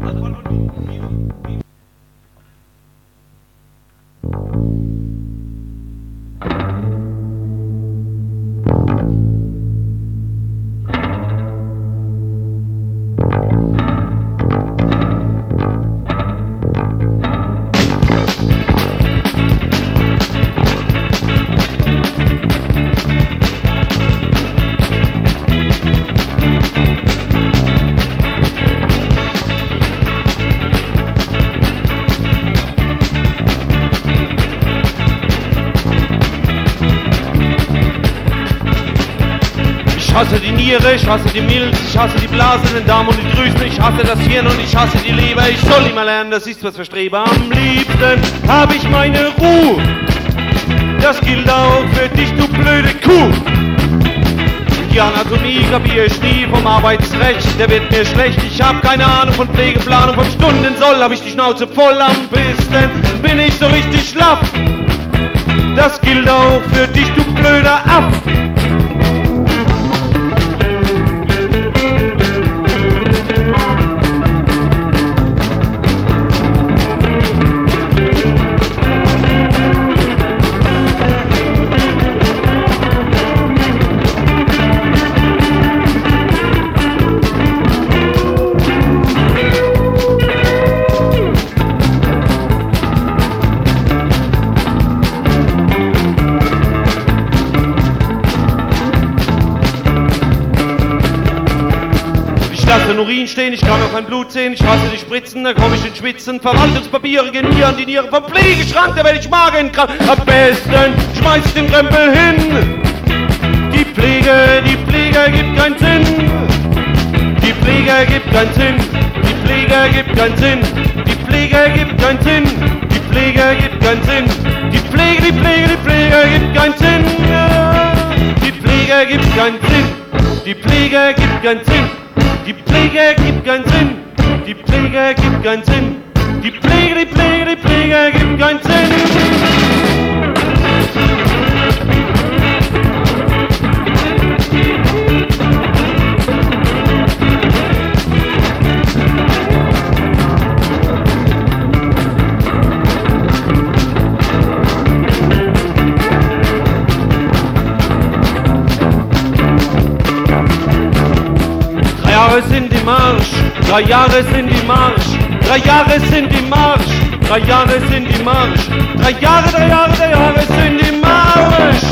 Ich hasse die Niere, ich hasse die Milz, ich hasse die Blase, den Darm und die Drüsen, ich hasse das Hirn und ich hasse die Leber. Ich soll immer lernen, das ist was für Streber. Am liebsten hab ich meine Ruhe. Das gilt auch für dich, du blöde Kuh. Die Anatomie kapier ich nie vom Arbeitsrecht, der wird mir schlecht. Ich hab keine Ahnung von Pflegeplanung, vom Stundensoll hab ich die Schnauze voll. Am besten bin ich so richtig schlaff. Das gilt auch für dich, du blöder Aff. Ich lasse den Urin stehen, ich kann auch kein Blut sehen, ich hasse die Spritzen, da komm ich in Schwitzen. Verwaltungspapiere gehen mir an die Nieren vom Pflegeschrank, da werd ich magenkrank. Am besten schmeiß ich den Krempel hin. Die Pflege gibt keinen Sinn. Die Pflege gibt keinen Sinn. Die Pflege gibt keinen Sinn. Die Pflege gibt keinen Sinn. Die Pflege gibt keinen Sinn. Die Pflege gibt keinen Sinn. Die Pflege gibt keinen Sinn. Die Pflege gibt keinen Sinn. Die Pflege gibt keinen Sinn. Die Pflege gibt keinen Sinn. Die Pflege gibt keinen Sinn. Drei Jahre sind im Marsch, 3 Jahre sind im Marsch, 3 Jahre sind im Marsch, 3 Jahre sind im Marsch, 3 Jahre sind im Marsch.